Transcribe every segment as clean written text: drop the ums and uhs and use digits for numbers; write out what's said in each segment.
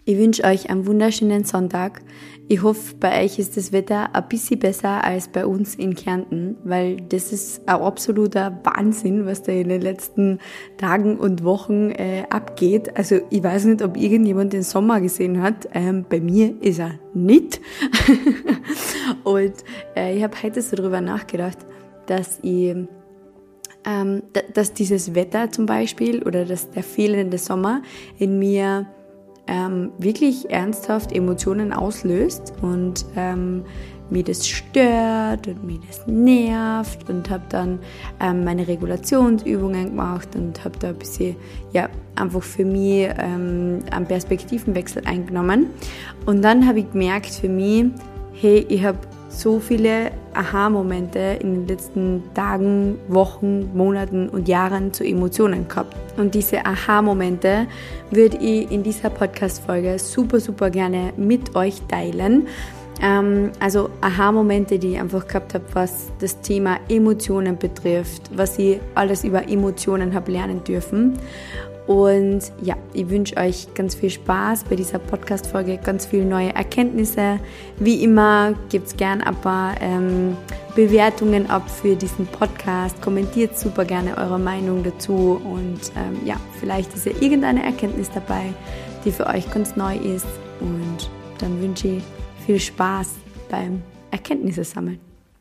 Ich wünsche euch einen wunderschönen Sonntag. Ich hoffe, bei euch ist das Wetter ein bisschen besser als bei uns in Kärnten, weil das ist ein absoluter Wahnsinn, was da in den letzten Tagen und Wochen abgeht. Also ich weiß nicht, ob irgendjemand den Sommer gesehen hat. Bei mir ist er nicht. Und ich habe heute so darüber nachgedacht, dass dieses Wetter zum Beispiel oder dass der fehlende Sommer in mir wirklich ernsthaft Emotionen auslöst und mir das stört und mir das nervt, und habe dann meine Regulationsübungen gemacht und habe da ein bisschen einfach für mich einen Perspektivenwechsel eingenommen. Und dann habe ich gemerkt für mich, hey, ich habe so viele Aha-Momente in den letzten Tagen, Wochen, Monaten und Jahren zu Emotionen gehabt. Und diese Aha-Momente würde ich in dieser Podcast-Folge super, super gerne mit euch teilen. Also Aha-Momente, die ich einfach gehabt habe, was das Thema Emotionen betrifft, was ich alles über Emotionen habe lernen dürfen. Und ja, ich wünsche euch ganz viel Spaß bei dieser Podcast-Folge, ganz viele neue Erkenntnisse. Wie immer, gebt gern ein paar Bewertungen ab für diesen Podcast. Kommentiert super gerne eure Meinung dazu und vielleicht ist ja irgendeine Erkenntnis dabei, die für euch ganz neu ist. Und dann wünsche ich viel Spaß beim Erkenntnisse sammeln.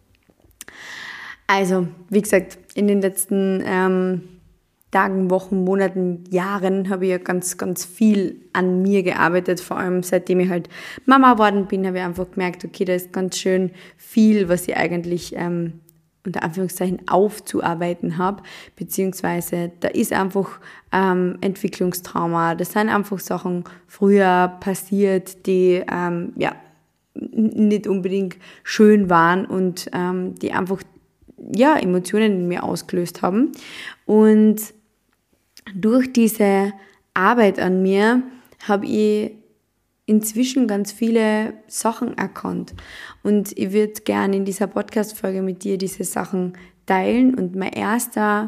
Also, wie gesagt, in den letzten Tagen, Wochen, Monaten, Jahren habe ich ja ganz, ganz viel an mir gearbeitet. Vor allem seitdem ich halt Mama geworden bin, habe ich einfach gemerkt, okay, da ist ganz schön viel, was ich eigentlich unter Anführungszeichen aufzuarbeiten habe, beziehungsweise da ist einfach Entwicklungstrauma. Das sind einfach Sachen früher passiert, die nicht unbedingt schön waren und die einfach Emotionen in mir ausgelöst haben. Und durch diese Arbeit an mir habe ich inzwischen ganz viele Sachen erkannt. Und ich würde gerne in dieser Podcast-Folge mit dir diese Sachen teilen. Und mein erster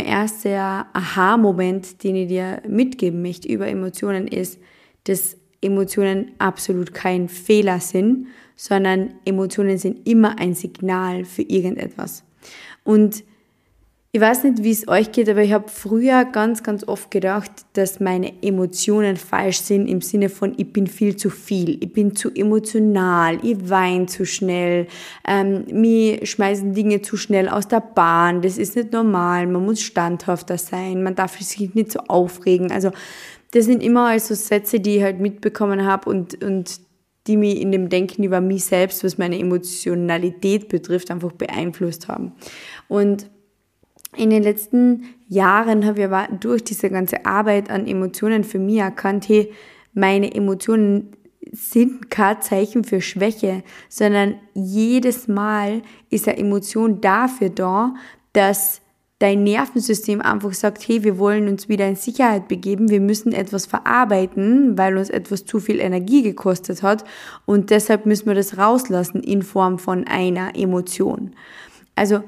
Aha-Moment, den ich dir mitgeben möchte über Emotionen, ist, dass Emotionen absolut kein Fehler sind, sondern Emotionen sind immer ein Signal für irgendetwas. Und ich weiß nicht, wie es euch geht, aber ich habe früher ganz, ganz oft gedacht, dass meine Emotionen falsch sind im Sinne von, ich bin viel zu viel, ich bin zu emotional, ich weine zu schnell, mir schmeißen Dinge zu schnell aus der Bahn, das ist nicht normal, man muss standhafter sein, man darf sich nicht so aufregen. Also das sind immer also Sätze, die ich halt mitbekommen habe und die mich in dem Denken über mich selbst, was meine Emotionalität betrifft, einfach beeinflusst haben. Und in den letzten Jahren habe ich aber durch diese ganze Arbeit an Emotionen für mich erkannt, hey, meine Emotionen sind kein Zeichen für Schwäche, sondern jedes Mal ist eine Emotion dafür da, dass dein Nervensystem einfach sagt, hey, wir wollen uns wieder in Sicherheit begeben, wir müssen etwas verarbeiten, weil uns etwas zu viel Energie gekostet hat, und deshalb müssen wir das rauslassen in Form von einer Emotion. Also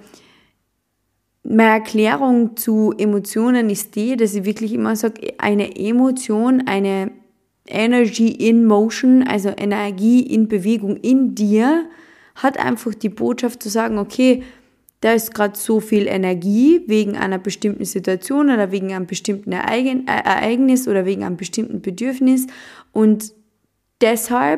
meine Erklärung zu Emotionen ist die, dass ich wirklich immer sage, eine Emotion, eine Energy in Motion, also Energie in Bewegung in dir, hat einfach die Botschaft zu sagen, okay, da ist gerade so viel Energie wegen einer bestimmten Situation oder wegen einem bestimmten Ereignis oder wegen einem bestimmten Bedürfnis, und deshalb,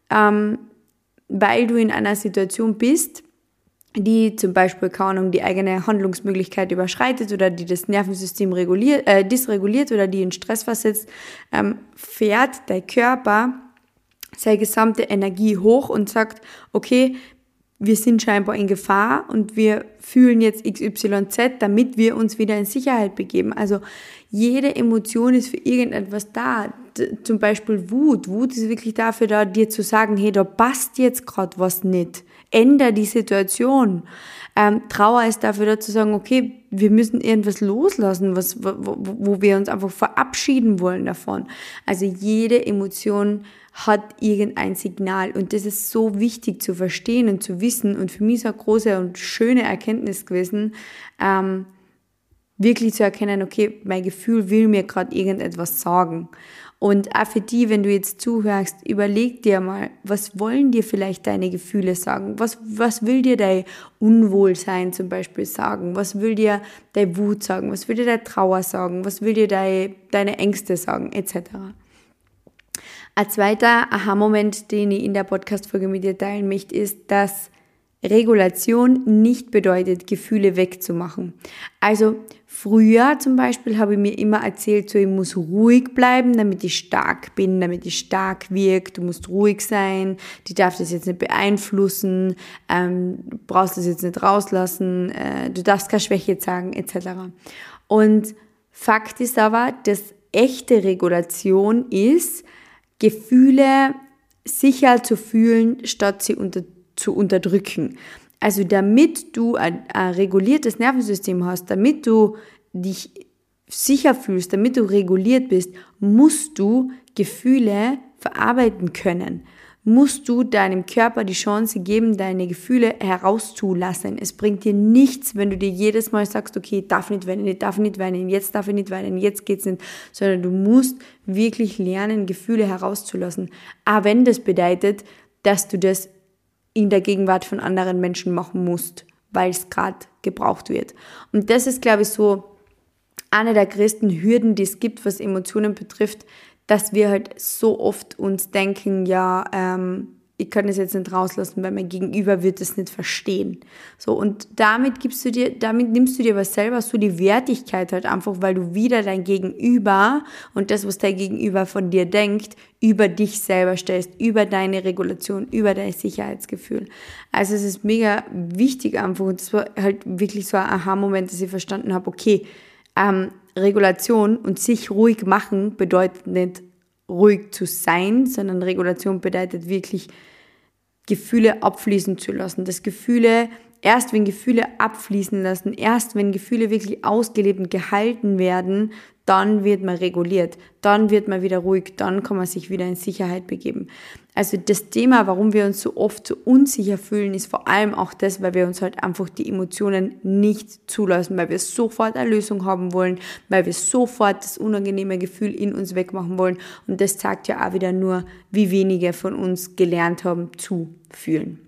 weil du in einer Situation bist, die zum Beispiel, keine Ahnung, die eigene Handlungsmöglichkeit überschreitet oder die das Nervensystem dysreguliert oder die in Stress versetzt, fährt dein Körper seine gesamte Energie hoch und sagt, okay, wir sind scheinbar in Gefahr und wir fühlen jetzt XYZ, damit wir uns wieder in Sicherheit begeben. Also jede Emotion ist für irgendetwas da. Zum Beispiel Wut. Wut ist wirklich dafür da, dir zu sagen, hey, da passt jetzt gerade was nicht. Änder die Situation. Trauer ist dafür da zu sagen, okay, wir müssen irgendwas loslassen, wo wir uns einfach verabschieden wollen davon. Also jede Emotion hat irgendein Signal, und das ist so wichtig zu verstehen und zu wissen, und für mich ist eine große und schöne Erkenntnis gewesen, wirklich zu erkennen, okay, mein Gefühl will mir gerade irgendetwas sagen. Und auch für die, wenn du jetzt zuhörst, überleg dir mal, was wollen dir vielleicht deine Gefühle sagen? Was will dir dein Unwohlsein zum Beispiel sagen? Was will dir deine Wut sagen? Was will dir deine Trauer sagen? Was will dir deine Ängste sagen? Etc. Ein zweiter Aha-Moment, den ich in der Podcast-Folge mit dir teilen möchte, ist, dass Regulation nicht bedeutet, Gefühle wegzumachen. Also früher zum Beispiel habe ich mir immer erzählt, so ich muss ruhig bleiben, damit ich stark bin, damit ich stark wirke, du musst ruhig sein, die darf das jetzt nicht beeinflussen, du brauchst das jetzt nicht rauslassen, du darfst keine Schwäche zeigen, etc. Und Fakt ist aber, dass echte Regulation ist, Gefühle sicher zu fühlen, statt sie zu unterdrücken. Also damit du ein reguliertes Nervensystem hast, damit du dich sicher fühlst, damit du reguliert bist, musst du Gefühle verarbeiten können. Musst du deinem Körper die Chance geben, deine Gefühle herauszulassen. Es bringt dir nichts, wenn du dir jedes Mal sagst, okay, ich darf nicht weinen, jetzt darf ich nicht weinen, jetzt geht's nicht, sondern du musst wirklich lernen, Gefühle herauszulassen. Auch wenn das bedeutet, dass du das in der Gegenwart von anderen Menschen machen musst, weil es gerade gebraucht wird. Und das ist, glaube ich, so eine der größten Hürden, die es gibt, was Emotionen betrifft, dass wir halt so oft uns denken, ja, ich kann das jetzt nicht rauslassen, weil mein Gegenüber wird es nicht verstehen. So, und damit nimmst du dir was selber so die Wertigkeit halt einfach, weil du wieder dein Gegenüber und das, was dein Gegenüber von dir denkt, über dich selber stellst, über deine Regulation, über dein Sicherheitsgefühl. Also es ist mega wichtig einfach und das war halt wirklich so ein Aha-Moment, dass ich verstanden habe, okay, Regulation und sich ruhig machen bedeutet nicht ruhig zu sein, sondern Regulation bedeutet wirklich Gefühle abfließen zu lassen. Erst wenn Gefühle abfließen lassen, erst wenn Gefühle wirklich ausgelebt und gehalten werden, dann wird man reguliert, dann wird man wieder ruhig, dann kann man sich wieder in Sicherheit begeben. Also das Thema, warum wir uns so oft so unsicher fühlen, ist vor allem auch das, weil wir uns halt einfach die Emotionen nicht zulassen, weil wir sofort eine Lösung haben wollen, weil wir sofort das unangenehme Gefühl in uns wegmachen wollen. Und das zeigt ja auch wieder nur, wie wenige von uns gelernt haben zu fühlen.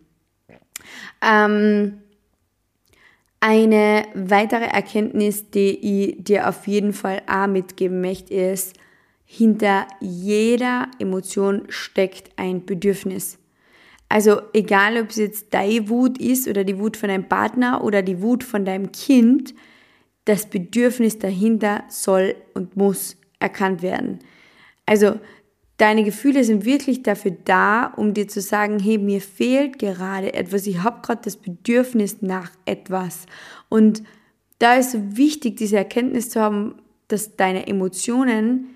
Eine weitere Erkenntnis, die ich dir auf jeden Fall auch mitgeben möchte, ist, hinter jeder Emotion steckt ein Bedürfnis. Also egal, ob es jetzt deine Wut ist oder die Wut von deinem Partner oder die Wut von deinem Kind, das Bedürfnis dahinter soll und muss erkannt werden. Also deine Gefühle sind wirklich dafür da, um dir zu sagen, hey, mir fehlt gerade etwas, ich habe gerade das Bedürfnis nach etwas. Und da ist so wichtig, diese Erkenntnis zu haben, dass deine Emotionen,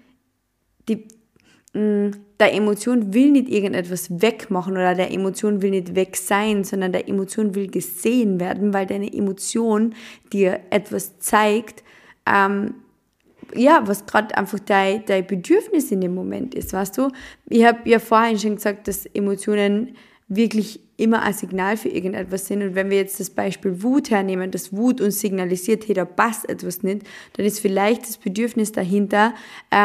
der Emotion will nicht irgendetwas wegmachen oder der Emotion will nicht weg sein, sondern der Emotion will gesehen werden, weil deine Emotion dir etwas zeigt, was gerade einfach dein Bedürfnis in dem Moment ist, weißt du? Ich habe ja vorhin schon gesagt, dass Emotionen wirklich immer ein Signal für irgendetwas sind. Und wenn wir jetzt das Beispiel Wut hernehmen, dass Wut uns signalisiert, hey, da passt etwas nicht, dann ist vielleicht das Bedürfnis dahinter,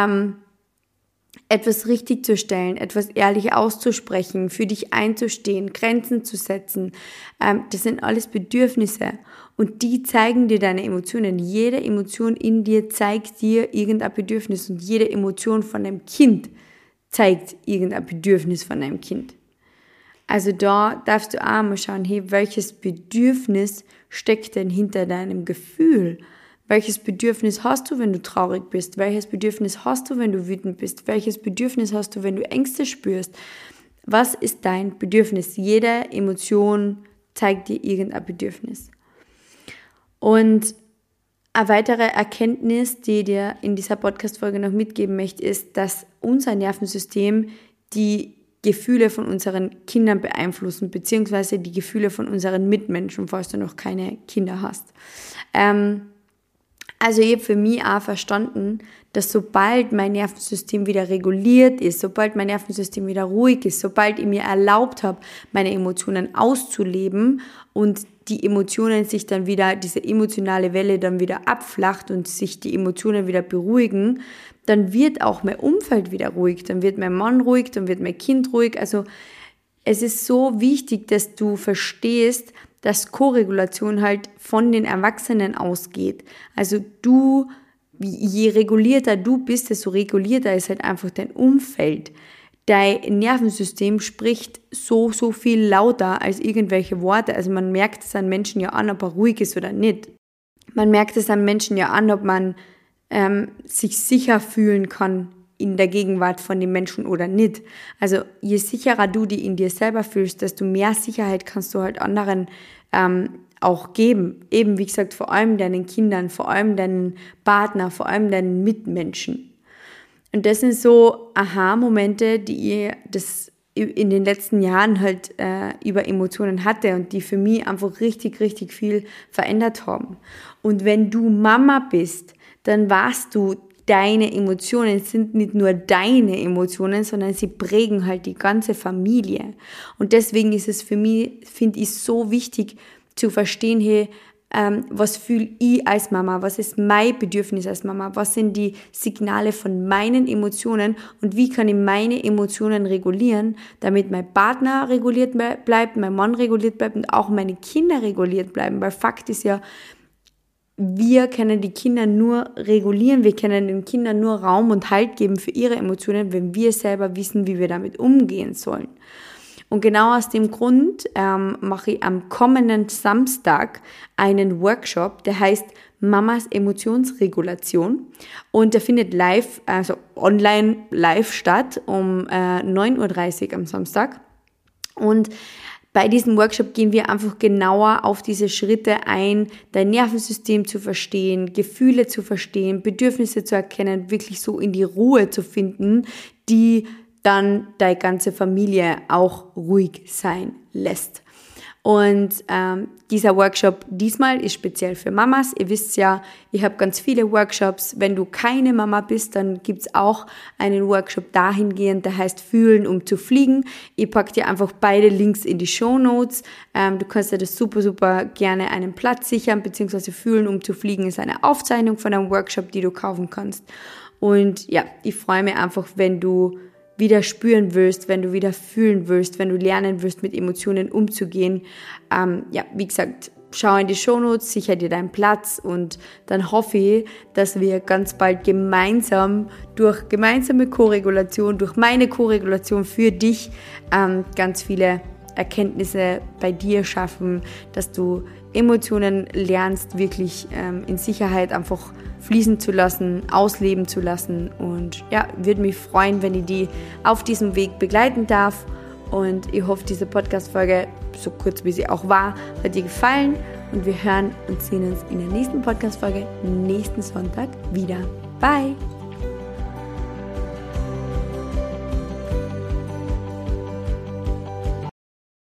etwas richtig zu stellen, etwas ehrlich auszusprechen, für dich einzustehen, Grenzen zu setzen. Das sind alles Bedürfnisse und die zeigen dir deine Emotionen. Jede Emotion in dir zeigt dir irgendein Bedürfnis und jede Emotion von deinem Kind zeigt irgendein Bedürfnis von deinem Kind. Also da darfst du auch mal schauen, hey, welches Bedürfnis steckt denn hinter deinem Gefühl? Welches Bedürfnis hast du, wenn du traurig bist? Welches Bedürfnis hast du, wenn du wütend bist? Welches Bedürfnis hast du, wenn du Ängste spürst? Was ist dein Bedürfnis? Jede Emotion zeigt dir irgendein Bedürfnis. Und eine weitere Erkenntnis, die ich dir in dieser Podcast-Folge noch mitgeben möchte, ist, dass unser Nervensystem die Gefühle von unseren Kindern beeinflussen, beziehungsweise die Gefühle von unseren Mitmenschen, falls du noch keine Kinder hast. Also ich habe für mich auch verstanden, dass sobald mein Nervensystem wieder reguliert ist, sobald mein Nervensystem wieder ruhig ist, sobald ich mir erlaubt habe, meine Emotionen auszuleben und die Emotionen sich dann wieder, diese emotionale Welle dann wieder abflacht und sich die Emotionen wieder beruhigen, dann wird auch mein Umfeld wieder ruhig, dann wird mein Mann ruhig, dann wird mein Kind ruhig. Also es ist so wichtig, dass du verstehst, dass Koregulation halt von den Erwachsenen ausgeht. Also je regulierter du bist, desto regulierter ist halt einfach dein Umfeld. Dein Nervensystem spricht so viel lauter als irgendwelche Worte. Also man merkt es an Menschen ja an, ob er ruhig ist oder nicht. Man merkt es an Menschen ja an, ob man sich sicher fühlen kann in der Gegenwart von den Menschen oder nicht. Also je sicherer du dich in dir selber fühlst, desto mehr Sicherheit kannst du halt anderen auch geben. Eben, wie gesagt, vor allem deinen Kindern, vor allem deinen Partner, vor allem deinen Mitmenschen. Und das sind so Aha-Momente, die ich in den letzten Jahren halt über Emotionen hatte und die für mich einfach richtig viel verändert haben. Und wenn du Mama bist, dann weißt du, deine Emotionen sind nicht nur deine Emotionen, sondern sie prägen halt die ganze Familie. Und deswegen ist es für mich, finde ich, so wichtig zu verstehen, hey, was fühle ich als Mama, was ist mein Bedürfnis als Mama, was sind die Signale von meinen Emotionen und wie kann ich meine Emotionen regulieren, damit mein Partner reguliert bleibt, mein Mann reguliert bleibt und auch meine Kinder reguliert bleiben, weil Fakt ist ja, wir können die Kinder nur regulieren, wir können den Kindern nur Raum und Halt geben für ihre Emotionen, wenn wir selber wissen, wie wir damit umgehen sollen. Und genau aus dem Grund mache ich am kommenden Samstag einen Workshop, der heißt Mamas Emotionsregulation. Und der findet live, also online live statt um 9:30 Uhr am Samstag. Und bei diesem Workshop gehen wir einfach genauer auf diese Schritte ein, dein Nervensystem zu verstehen, Gefühle zu verstehen, Bedürfnisse zu erkennen, wirklich so in die Ruhe zu finden, die dann deine ganze Familie auch ruhig sein lässt. Und dieser Workshop diesmal ist speziell für Mamas. Ihr wisst ja, ich habe ganz viele Workshops. Wenn du keine Mama bist, dann gibt's auch einen Workshop dahingehend, der heißt Fühlen, um zu fliegen. Ich packe dir einfach beide Links in die Shownotes. Du kannst dir das super gerne einen Platz sichern, beziehungsweise Fühlen, um zu fliegen ist eine Aufzeichnung von einem Workshop, die du kaufen kannst. Und ja, ich freue mich einfach, wenn du wieder spüren willst, wenn du wieder fühlen willst, wenn du lernen willst, mit Emotionen umzugehen. Wie gesagt, schau in die Shownotes, sicher dir deinen Platz und dann hoffe ich, dass wir ganz bald gemeinsam durch gemeinsame Koregulation, durch meine Koregulation für dich ganz viele Erkenntnisse bei dir schaffen, dass du Emotionen lernst, wirklich in Sicherheit einfach fließen zu lassen, ausleben zu lassen. Und ja, würde mich freuen, wenn ich die auf diesem Weg begleiten darf. Und ich hoffe, diese Podcast-Folge, so kurz wie sie auch war, hat dir gefallen. Und wir hören und sehen uns in der nächsten Podcast-Folge nächsten Sonntag wieder. Bye!